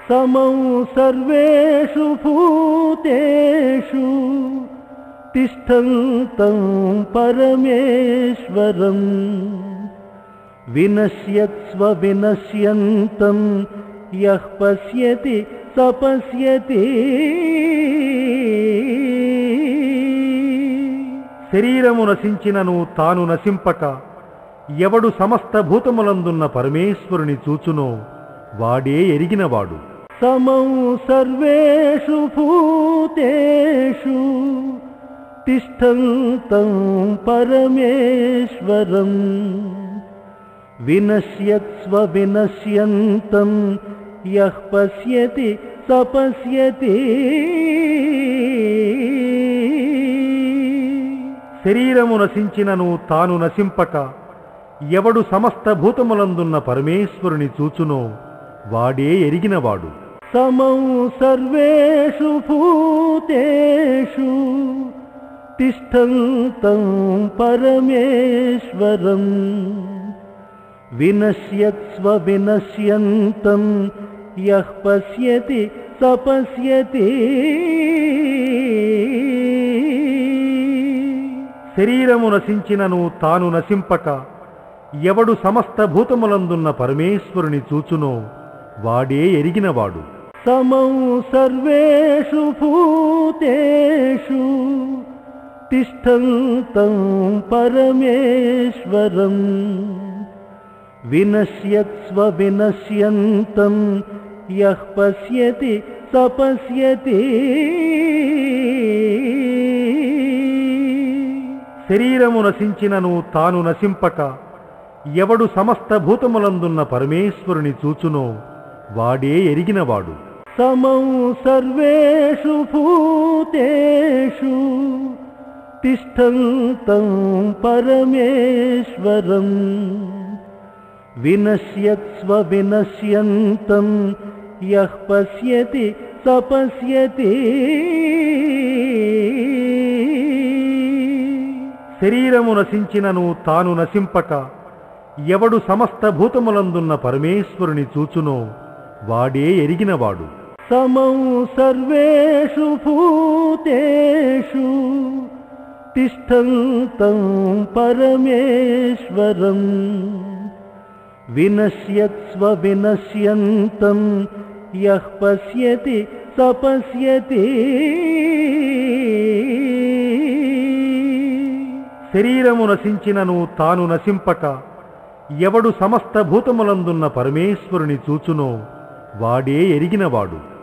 సమం సర్వేషు భూతేషు తిష్టంతం పరమేశ్వరం వినశ్యత్స్వ వినశ్యంతం యః పశ్యతి స పశ్యతి. శరీరము నశించినను తాను నశింపక ఎవడు సమస్త భూతములందున్న పరమేశ్వరుని చూచునో వాడే ఎరిగినవాడు. సమం సర్వేషు భూతేషు తిష్టంతం పరమేశ్వరం వినశ్యత్స్వ వినశ్యంతం యః పశ్యతి స పశ్యతి. శరీరము నశించినను తాను నశింపక ఎవడు సమస్త భూతములందున్న పరమేశ్వరుని చూచునో వాడే ఎరిగినవాడు. సమం సర్వేషు భూతేషు తిష్టంతం పరమేశ్వరం వినశ్యత్స్వ వినశ్యంతం యః పశ్యతి స పశ్యతి. శరీరము నశించినను తాను నశింపక ఎవడు సమస్త భూతములందున్న పరమేశ్వరుని చూచునో వాడే ఎరిగినవాడు. సమం సర్వేషు భూతేషు తిష్టంతం పరమేశ్వరం వినశ్యత్స్వ వినశ్యంతం యః పశ్యతి స పశ్యతి. శరీరము నశించినను తాను నశింపక ఎవడు సమస్త భూతములందున్న పరమేశ్వరుని చూచునో వాడే ఎరిగినవాడు. సమం సర్వేషు భూతేషు తిష్టంతం పరమేశ్వరం వినశ్యత్స్వ వినశ్యంతం యః పశ్యతి స పశ్యతి. శరీరము నశించినను తాను నశింపక ఎవడు సమస్త భూతములందున్న పరమేశ్వరుని చూచునో వాడే ఎరిగినవాడు. సమం సర్వేషు భూతేషు తిష్టంతం పరమేశ్వరం వినశ్యత్స్వ వినశ్యంతం యః పశ్యతి స పశ్యతి. శరీరము నశించినను తాను నశింపక ఎవడు సమస్త భూతములందున్న పరమేశ్వరుని చూచునో వాడే ఎరిగినవాడు.